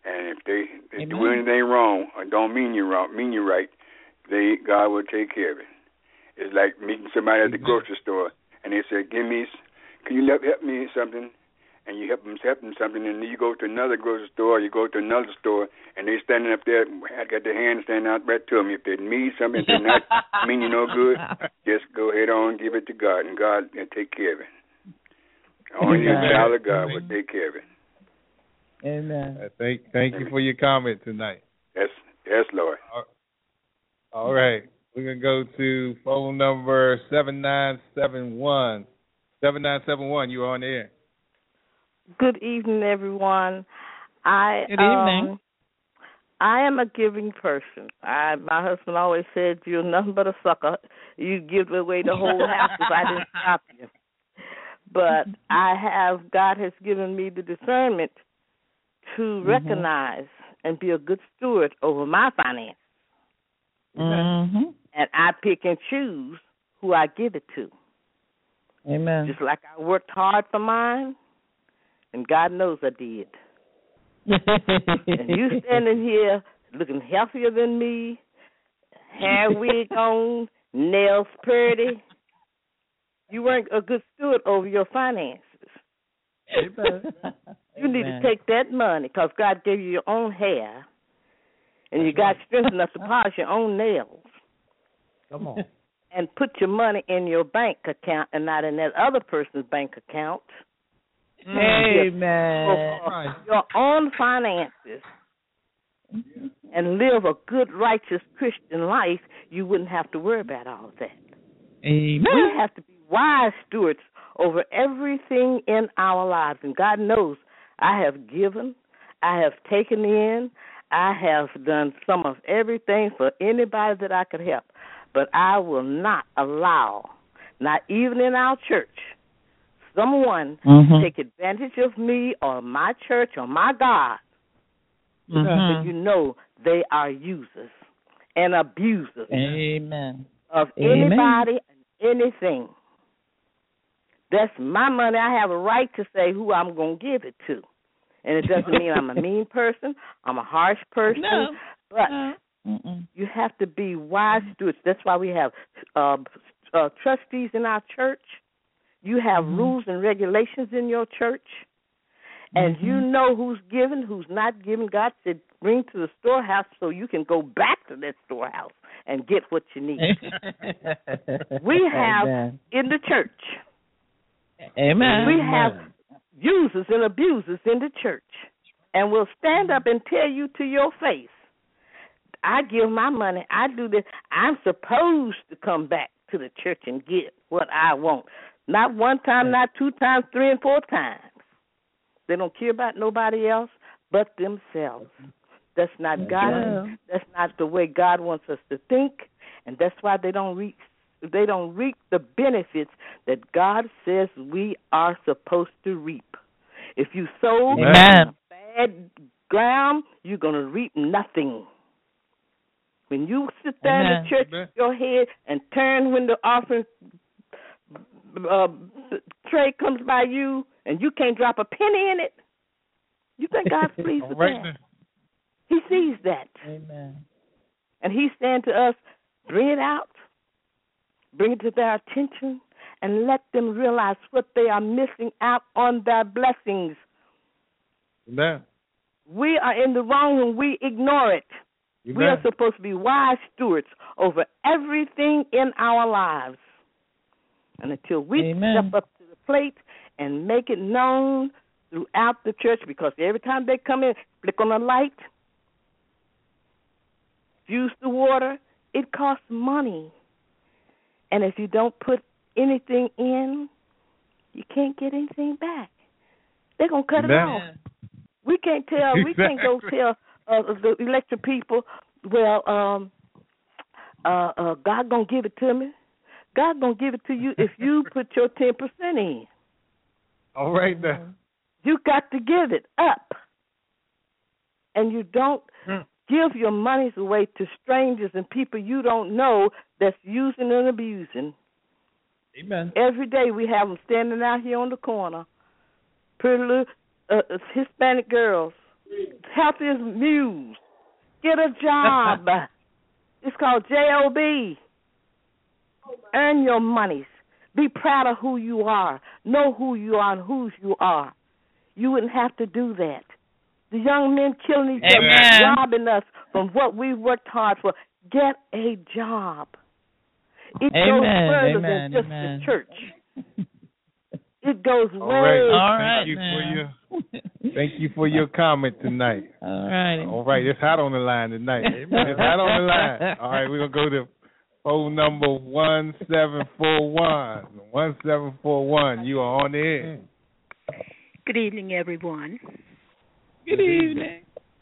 And if they, they do anything wrong or don't mean you wrong, mean you right, they God will take care of it. It's like meeting somebody at the grocery store, and they say, "Give me, can you help, help me something?" And you help them, help them something, and then you go to another grocery store, you go to another store, and they standing up there, got their hand standing out right to them. If they need something, if they're not mean you no good, just go ahead on and give it to God, and God will take care of it. Only a child of God will take care of it. Amen. Uh, thank, thank you for your comment tonight. Yes, yes, Lord. All right, we're gonna go to phone number seven nine seven one. Seven nine seven one. You on the air? Good evening, everyone. I Good evening. Um, I am a giving person. I, my husband always said, "You're nothing but a sucker. You give away the whole house if I didn't stop you." But I have, God has given me the discernment to mm-hmm. recognize and be a good steward over my finances. Mm-hmm. And I pick and choose who I give it to. Amen. Just like I worked hard for mine, and God knows I did. And you standing here looking healthier than me, hair wig on, nails pretty. You weren't a good steward over your finances. Amen. You need to take that money because God gave you your own hair, and you got strength enough to polish your own nails. Come on. And put your money in your bank account and not in that other person's bank account. Amen. Your own finances and live a good, righteous Christian life, you wouldn't have to worry about all of that. Amen. We have to be wise stewards over everything in our lives. And God knows I have given, I have taken in, I have done some of everything for anybody that I could help. But I will not allow, not even in our church, someone mm-hmm. take advantage of me or my church or my God. Mm-hmm. Because you know they are users and abusers Amen. of Amen. anybody and anything. That's my money. I have a right to say who I'm going to give it to. And it doesn't mean I'm a mean person, I'm a harsh person, no. but no. Mm-mm. you have to be wise stewards. That's why we have uh, uh, trustees in our church. You have mm-hmm. rules and regulations in your church. And mm-hmm. you know who's giving, who's not giving. God said bring to the storehouse so you can go back to that storehouse and get what you need. We have Amen. in the church. Amen. We have users and abusers in the church. And we'll stand up and tell you to your face, I give my money, I do this. I'm supposed to come back to the church and get what I want. Not one time, not two times, three and four times. They don't care about nobody else but themselves. That's not God. That's not the way God wants us to think, and that's why they don't reach. They don't reap the benefits that God says we are supposed to reap. If you sow in bad ground, you're going to reap nothing. When you sit there Amen. in the church with your head and turn when the offering uh, tray comes by you and you can't drop a penny in it, you think God's pleased with right that? Now. He sees that. Amen. And he's saying to us, bring it out, bring it to their attention, and let them realize what they are missing out on their blessings. Amen. We are in the wrong when we ignore it. Amen. We are supposed to be wise stewards over everything in our lives. And until we Amen. step up to the plate and make it known throughout the church, because every time they come in, flick on a light, use the water, it costs money. And if you don't put anything in, you can't get anything back. They're going to cut Amen. it off. We can't tell, we can't go tell uh, the elected people, well, um, uh, uh, God going to give it to me. God going to give it to you if you put your ten percent in. All right, then. You got to give it up. And you don't hmm. give your monies away to strangers and people you don't know that's using and abusing. Amen. Every day we have them standing out here on the corner, pretty little uh, Hispanic girls Health is muse. Get a job. It's called J O B. Earn your monies. Be proud of who you are. Know who you are and whose you are. You wouldn't have to do that. The young men killing each other, robbing us from what we worked hard for. Get a job. It Amen. goes further Amen. than just Amen. the church. It goes way. All right. All Thank right, you man. for your thank you for your comment tonight. All right. All right, it's hot on the line tonight. It's hot on the line. All right, we're gonna go to phone number one seven four one. One seven four one. You are on the air. Good evening, everyone. Good evening.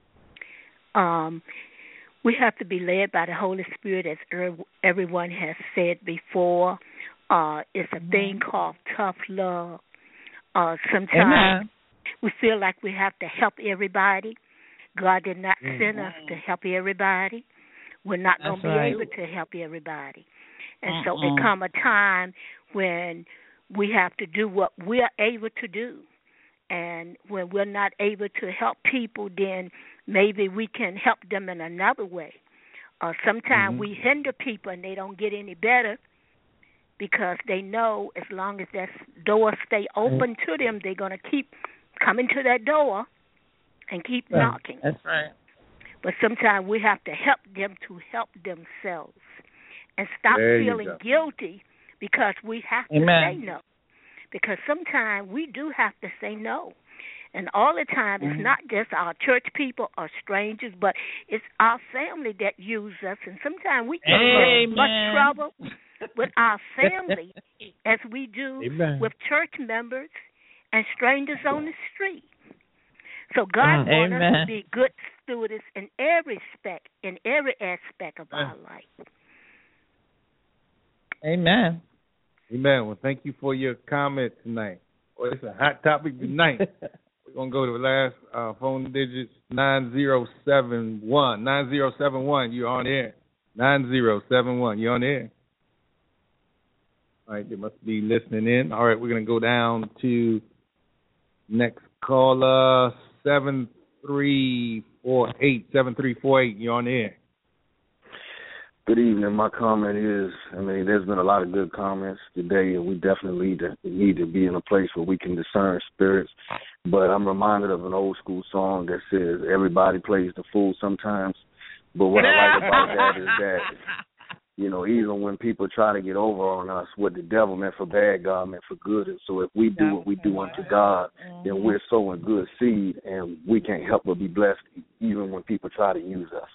Um, we have to be led by the Holy Spirit, as er- everyone has said before. Uh, it's a thing called tough love. Uh, sometimes Amen. we feel like we have to help everybody. God did not Mm. send us to help everybody. We're not going to be right. able to help everybody. And so Uh-uh. it come a time when we have to do what we're able to do. And when we're not able to help people, then maybe we can help them in another way. Uh, sometimes Mm-hmm. we hinder people and they don't get any better because they know as long as that door stay open to them, they're going to keep coming to that door and keep Right. knocking. That's right. But sometimes we have to help them to help themselves and stop There you feeling go. guilty because we have to Amen. say no. Because sometimes we do have to say no. And all the time, it's not just our church people or strangers, but it's our family that use us. And sometimes we get in Amen. much trouble with our family as we do Amen. with church members and strangers on the street. So God Mm. wants us Amen. to be good stewards in every aspect, in every aspect of our life. Amen. Amen. Well, thank you for your comment tonight. Well, it's a hot topic tonight. We're going to go to the last uh, phone digits, nine zero seven one. nine zero seven one, you're on air. nine zero seven one, you're on air. All right, they must be listening in. All right, we're going to go down to next caller, seven three four eight. seven three four eight, you're on air. Good evening. My comment is, I mean, there's been a lot of good comments today, and we definitely need to, need to be in a place where we can discern spirits. But I'm reminded of an old school song that says, everybody plays the fool sometimes. But what I like about that is that, you know, even when people try to get over on us, what the devil meant for bad, God meant for good. And so if we do what we do unto God, then we're sowing good seed, and we can't help but be blessed even when people try to use us.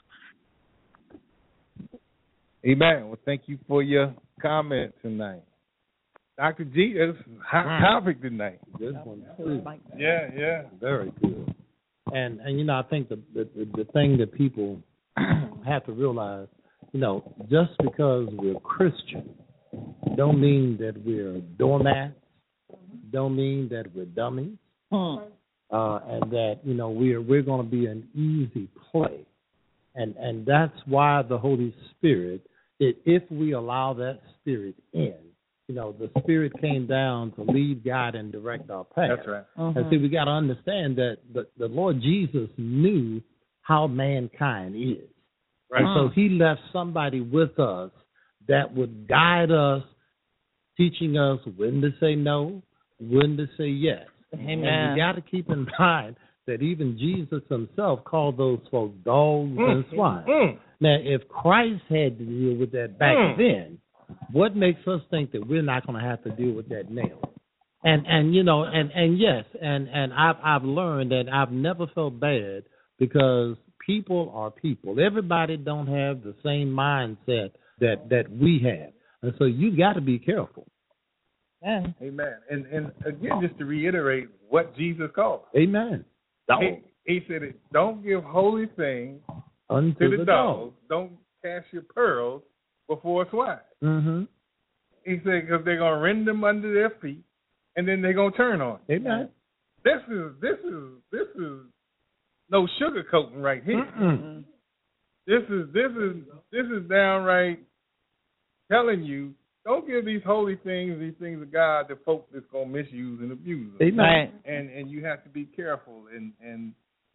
Amen. Well, thank you for your comment tonight. Doctor G, it's a hot topic tonight. Good one too. Yeah, yeah. Very good. And and you know, I think the the, the thing that people have to realize, you know, just because we're Christian, don't mean that we're doormats. Don't mean that we're dummies. Uh, and that you know we're we're going to be an easy play. And and that's why the Holy Spirit, it, if we allow that Spirit in, you know, the Spirit came down to lead, guide, and direct our path. That's right. And see, we got to understand that the, the Lord Jesus knew how mankind is. Right. And so he left somebody with us that would guide us, teaching us when to say no, when to say yes. Amen. And we got to keep in mind that even Jesus himself called those folks dogs Mm. and swine. Mm. Now, if Christ had to deal with that back Mm. then, what makes us think that we're not going to have to deal with that now? And and you know, and, and yes, and, and I've I've learned that I've never felt bad because people are people. Everybody don't have the same mindset that, that we have. And so you got to be careful. Amen. Amen. And and again, just to reiterate what Jesus called. Amen. He, he said, it, "Don't give holy things Unto to the, the dogs. Don't cast your pearls before swine." Mm-hmm. He said, "Because they're gonna rend them under their feet, and then they're gonna turn on you." Amen. This is this is this is no sugarcoating right here. Mm-mm. This is this is this is downright telling you, don't give these holy things, these things of God, to folk that's gonna misuse and abuse them. Amen. And and you have to be careful. And and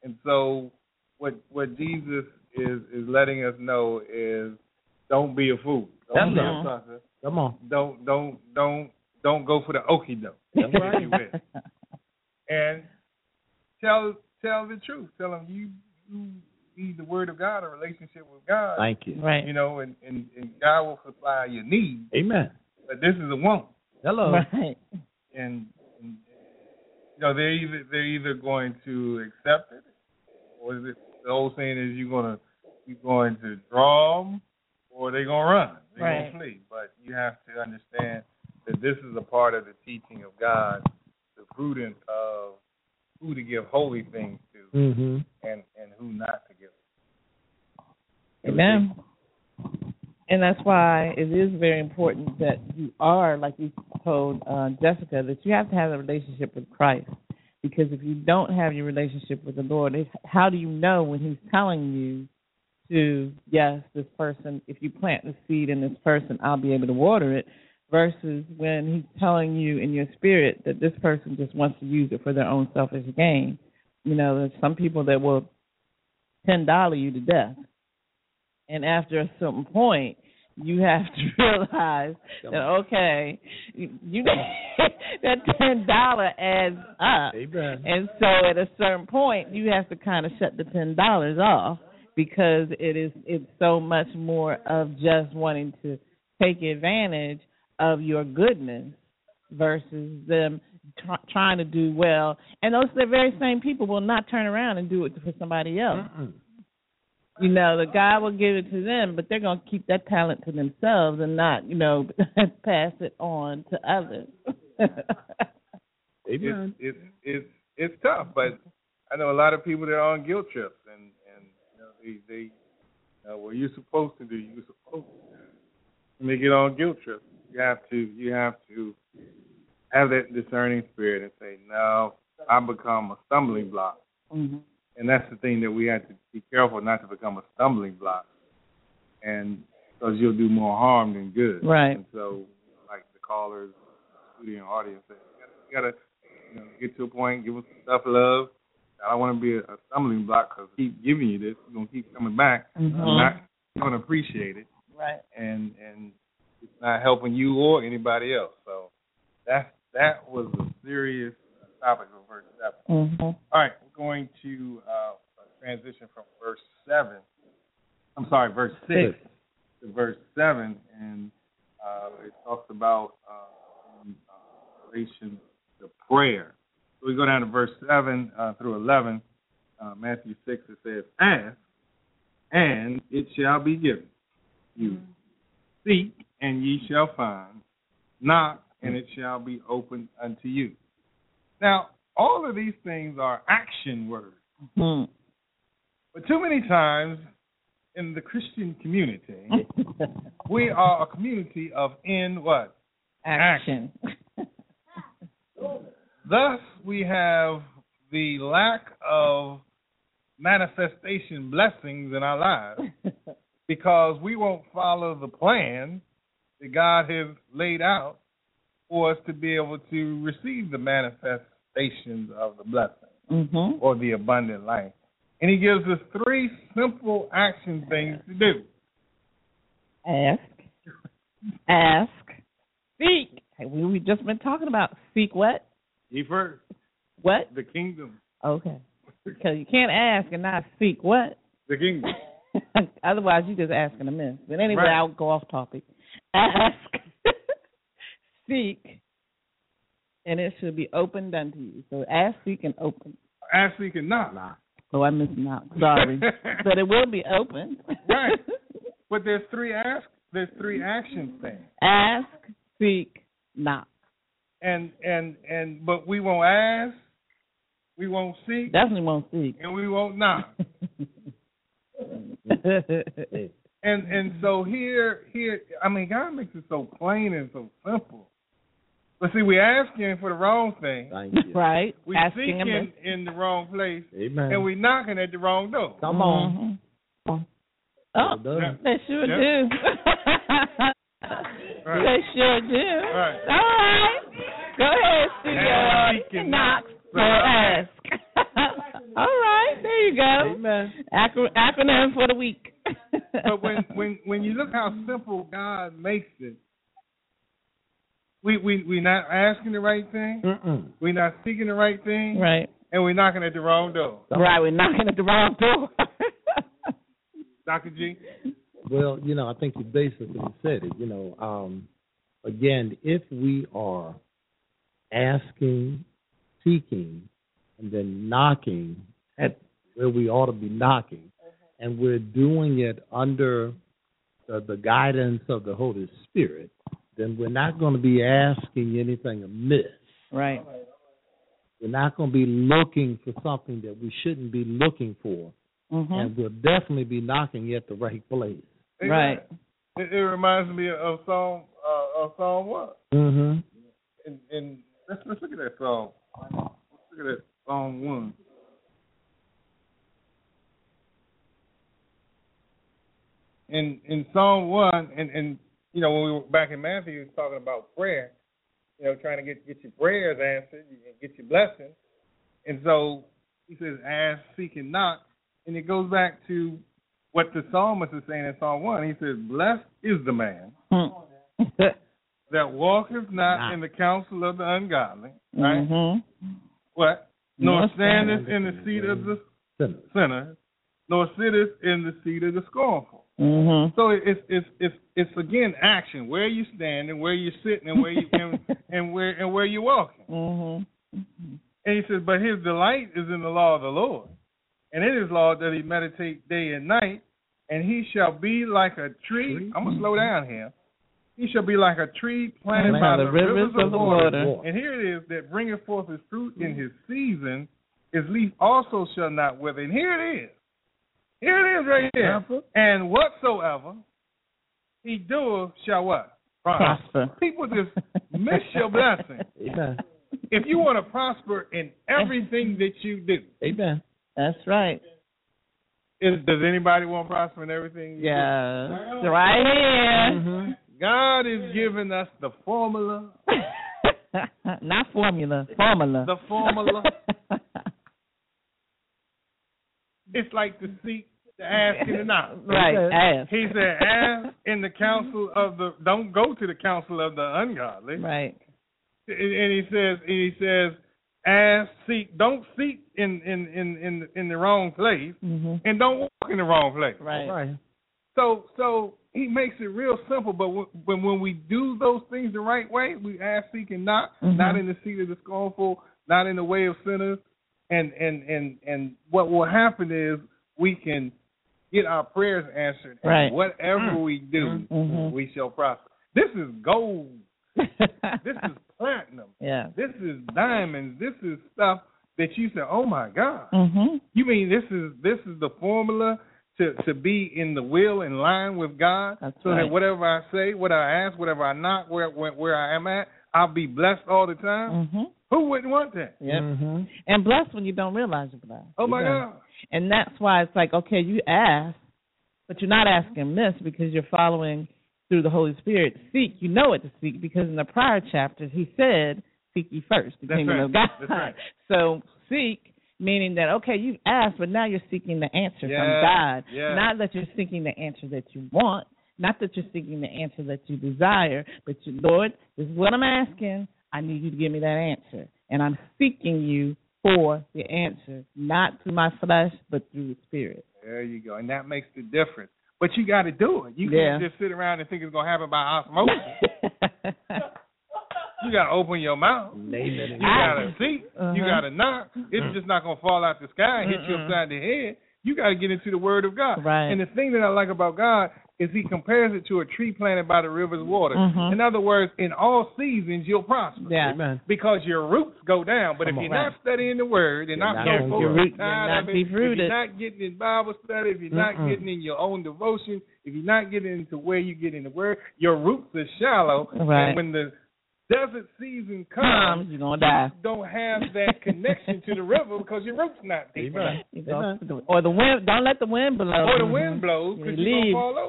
And so what what Jesus is is letting us know is don't be a fool. Don't be a sucker. Come on. Don't don't don't don't go for the okie doke. That's right. And tell tell the truth. Tell them you you need the word of God, a relationship with God. Thank you. Right. You know, and, and, and God will supply your needs. Amen. But this is a want. Hello. Right. And, and you know, they're either they're either going to accept it, or is it the old saying is you're gonna you're going to draw them, or they're gonna run, they're right. gonna flee. But you have to understand that this is a part of the teaching of God, the prudence of who to give holy things to, mm-hmm. and and who not to give. Amen. And that's why it is very important that you are, like you told uh, Jessica, that you have to have a relationship with Christ. Because if you don't have your relationship with the Lord, it, how do you know when He's telling you to, yes, this person, if you plant the seed in this person, I'll be able to water it, versus when He's telling you in your spirit that this person just wants to use it for their own selfish gain. You know, there's some people that will ten dollar you to death. And after a certain point, you have to realize that, okay, you, you that ten dollars adds up. Amen. And so at a certain point, you have to kind of shut the ten dollars off, because it is it's so much more of just wanting to take advantage of your goodness versus them tr- trying to do well. And those the very same people will not turn around and do it for somebody else. Mm-mm. You know, the God will give it to them, but they're going to keep that talent to themselves and not, you know, pass it on to others. It's, it's it's it's tough, but I know a lot of people that are on guilt trips, and and you know they they you know, what you're supposed to do, you're supposed to do. When they get on guilt trips, you have to you have to have that discerning spirit and say, no, I become a stumbling block. Mm-hmm. And that's the thing that we have to be careful not to become a stumbling block, and because you'll do more harm than good. Right. And so, like the callers, studio audience, you gotta, you know, get to a point, give us stuff love. I don't want to be a, a stumbling block because I keep giving you this. You're gonna keep coming back. Mm-hmm. I'm not gonna appreciate it. Right. And and it's not helping you or anybody else. So that that was a serious topic of verse seven. Mm-hmm. All right, we're going to uh, transition from verse seven. I'm sorry, verse six, six. to verse seven, and uh, it talks about uh, in uh, relation to prayer. So we go down to verse seven uh, through eleven. Uh, Matthew six, it says, "Ask, and it shall be given you. Mm-hmm. Seek, and ye shall find. Knock, and it shall be opened unto you." Now, all of these things are action words. Mm-hmm. But too many times in the Christian community, we are a community of in what? Action. Action. Thus, we have the lack of manifestation blessings in our lives because we won't follow the plan that God has laid out for us to be able to receive the manifestations of the blessing mm-hmm. or the abundant life. And he gives us three simple action things to do. Ask. Ask. Seek. Hey, we we just been talking about seek what? Ye first. What? The kingdom. Okay. Because you can't ask and not seek what? The kingdom. Otherwise, you just asking a miss. But anyway, right. I'll go off topic. Ask. Seek, and it should be opened unto you. So ask, seek, and open. Ask, seek, and knock. Nah. Oh, I missed knock. Sorry, but it will be open. Right. But there's three ask. There's three action things. Ask, seek, knock. And and and but we won't ask. We won't seek. Definitely won't seek. And we won't knock. And and so here here I mean God makes it so plain and so simple. But see, we asking for the wrong thing. Right. We asking seeking in the wrong place. Amen. And we knocking at the wrong door. Come on. Mm-hmm. Oh, yeah. they sure yeah. do. Right. They sure do. Right. All right. Go ahead, studio. And Knock. So ask. All right. There There you go. Amen. Acro- acronym for the week. But when, when when you look how simple God makes it, we we we not asking the right thing, Mm-mm. we're not seeking the right thing, Right. and we're knocking at the wrong door. Right, we're knocking at the wrong door. Doctor G? Well, you know, I think you basically said it. You know, um, again, if we are asking, seeking, and then knocking at where we ought to be knocking, and we're doing it under the, the guidance of the Holy Spirit, then we're not going to be asking anything amiss. Right. We're not going to be looking for something that we shouldn't be looking for, Mm-hmm. and we'll definitely be knocking at the right place. Right. It, it reminds me of Psalm uh, of Psalm one. Mm-hmm. And, and let's let's look at that Psalm. Let's look at that Psalm one. In in Psalm one, and, and you know when we were back in Matthew, he was talking about prayer. You know, trying to get get your prayers answered, and get your blessings. And so he says, "Ask, seek, and knock." And it goes back to what the psalmist is saying in Psalm one. He says, "Blessed is the man that walketh not in the counsel of the ungodly, right? Mm-hmm. What? Nor Nor standeth in the seat of the sinner, nor sitteth in the seat of the scornful." Mm-hmm. So it's it's it's it's again action. Where you standing, where you sitting, and where you and, and where and where you walking. Mm-hmm. And he says, "But his delight is in the law of the Lord, and in his law does he meditate day and night. And he shall be like a tree." tree? I'm gonna slow down here. He shall be like a tree planted by, by the rivers, rivers of the water. water. And here it is that bringeth forth his fruit in his season. His leaf also shall not wither. And here it is. Here it is right here. Prosper. And whatsoever he doeth shall what? Prosper. prosper. People just miss your blessing. Amen. If you want to prosper in everything that you do. Amen. That's right. Is, does anybody want to prosper in everything? You yeah. do? It's right here. Mm-hmm. God is giving us the formula. Not formula. Formula. The formula. It's like the seek, the ask, and the knock. Right, ask. He said, ask in the counsel of the, don't go to the counsel of the ungodly. Right. And he says, he says, ask, seek, don't seek in in in in, in the wrong place, mm-hmm. and don't walk in the wrong place. Right. Right. So so he makes it real simple. But when when we do those things the right way, we ask, seek, and knock, mm-hmm. not in the seat of the scornful, not in the way of sinners. And and, and, and what will happen is we can get our prayers answered. Right. And whatever we do, mm-hmm. we shall prosper. This is gold. This is platinum. Yeah. This is diamonds. This is stuff that you say, oh my God. Mm-hmm. You mean this is this is the formula to, to be in the will, in line with God? That's so right. that whatever I say, what I ask, whatever I knock, where where, where I am at, I'll be blessed all the time. Mm-hmm. Who wouldn't want that? Yep. Mm-hmm. And blessed when you don't realize you're blessed. Oh my yeah. God. And that's why it's like, okay, you ask, but you're not asking this because you're following through the Holy Spirit. Seek, you know what to seek, because in the prior chapters he said, seek ye first the That's kingdom right. of God. That's right. So seek, meaning that, okay, you've asked, but now you're seeking the answer yeah. from God. Yeah. Not that you're seeking the answer that you want, not that you're seeking the answer that you desire, but you, Lord, this is what I'm asking. I need you to give me that answer. And I'm seeking you for the answer, not through my flesh, but through the Spirit. There you go. And that makes the difference. But you got to do it. You yeah. can't just sit around and think it's going to happen by osmosis. You got to open your mouth. Name it. You got to seek. Uh-huh. You got to knock. It's just not going to fall out the sky and hit you upside the head. You got to get into the Word of God. Right. And the thing that I like about God is he compares it to a tree planted by the rivers of water. Mm-hmm. In other words, in all seasons you'll prosper. Yeah. Amen. Because your roots go down. But Come if on. you're not studying the Word and You're not not getting gonna focused, grow. You're not of it, if deep-rooted. you're not getting in Bible study, if you're not Mm-mm. getting in your own devotion, if you're not getting into where you get in the Word, your roots are shallow. Right. And when the desert season Comes, comes, you're going to die. you don't have that connection to the river because your roots not deep enough. You know, or the wind, don't let the wind blow. Or the wind blows because You you're going leave. to fall over.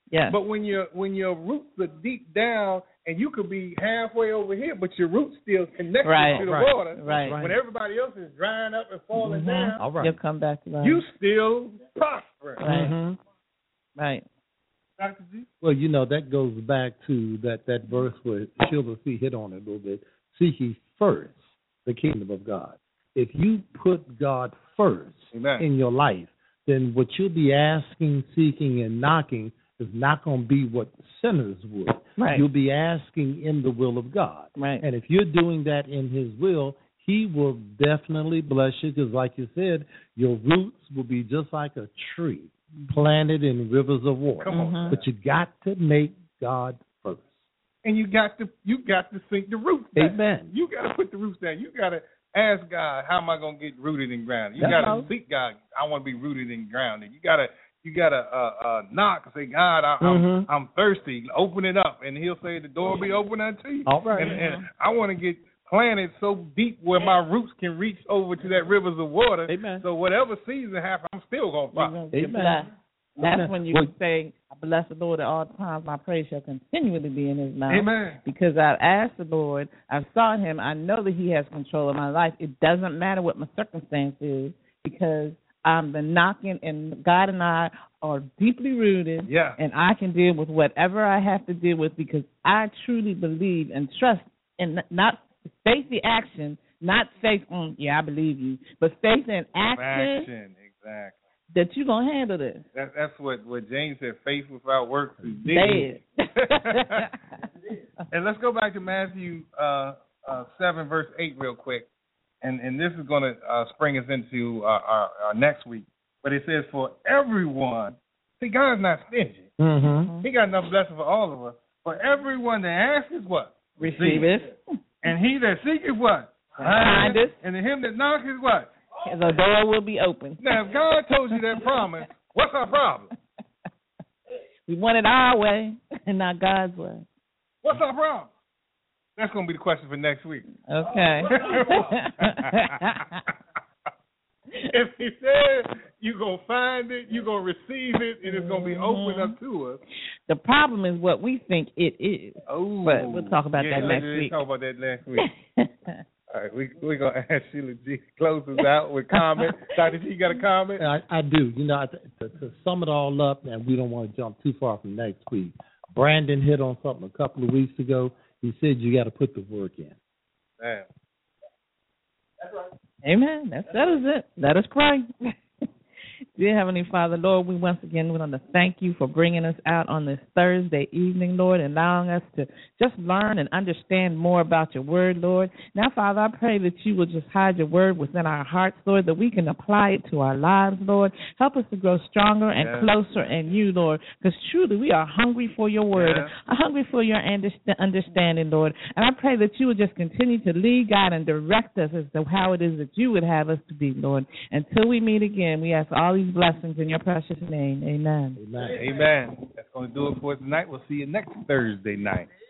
Yes. But when your when your roots are deep down, and you could be halfway over here, but your roots still connected right. to the right. water. Right. When everybody else is drying up and falling mm-hmm. down, All right. You'll come back to life. You still prosper. Right. Mm-hmm. Right. Doctor G? Well, you know, that goes back to that, that verse where Sheila C. hit on it a little bit. Seek ye first the kingdom of God. If you put God first Amen. in your life, then what you'll be asking, seeking, and knocking is not going to be what sinners would. Right. You'll be asking in the will of God. Right. And if you're doing that in his will, he will definitely bless you because, like you said, your roots will be just like a tree planted in rivers of water. Come on. Mm-hmm. But you got to make God first. And you got to you got to sink the roots down. Amen. You got to put the roots down. You got to ask God, how am I going to get rooted and grounded? You That's got to all. seek God. I want to be rooted and grounded. You got to you got to uh, uh, knock and say, God, I, Mm-hmm. I'm I'm thirsty. Open it up, and He'll say the door will be open unto you. All right. And, and I want to get planted so deep where my roots can reach over to that rivers of water. Amen. So whatever season happens, I'm still going to prosper. Amen. That's Amen. when you Well, can say, I bless the Lord at all times. My praise shall continually be in his mouth. Amen. Because I've asked the Lord, I've sought him, I know that he has control of my life. It doesn't matter what my circumstance is because I've been knocking, and God and I are deeply rooted, Yeah. and I can deal with whatever I have to deal with because I truly believe and trust in not faith the action, not faith on, yeah, I believe you, but faith in action, Action, exactly. that you're going to handle this. That, that's what, what James said, faith without works is dead. Dead. And let's go back to Matthew uh, uh, seven, verse eight real quick. And and this is going to uh, spring us into uh, our, our next week. But it says, for everyone, see, God's not stingy. Mm-hmm. He got enough blessing for all of us. For everyone that asks is what? Receive it. And he that seeketh what? Findeth. And to him that knocketh is what? The door will be open. Now, if God told you that promise, what's our problem? We want it our way and not God's way. What's our problem? That's going to be the question for next week. Okay. If he said you're going to find it, you're going to receive it, and it's going to be open up to us. The problem is what we think it is. Oh, but we'll talk about yeah, that next we'll week. talk about that next week. All right, we, we're going to ask Sheila G. close us out with comment. Doctor G, you got a comment? I, I do. You know, I, to, to sum it all up, and we don't want to jump too far from next week, Brandon hit on something a couple of weeks ago. He said you got to put the work in. Damn. That's right. Amen. That settles it. Let us pray. Dear Heavenly Father, Lord, we once again want to thank you for bringing us out on this Thursday evening, Lord, and allowing us to just learn and understand more about your word, Lord. Now, Father, I pray that you will just hide your word within our hearts, Lord, that we can apply it to our lives, Lord. Help us to grow stronger and Yes. closer in you, Lord, because truly we are hungry for your word, Yes. hungry for your underst- understanding, Lord. And I pray that you would just continue to lead, guide, and direct us as to how it is that you would have us to be, Lord. Until we meet again, we ask all these blessings in your precious name. Amen. Amen. Amen. That's going to do it for us tonight. We'll see you next Thursday night.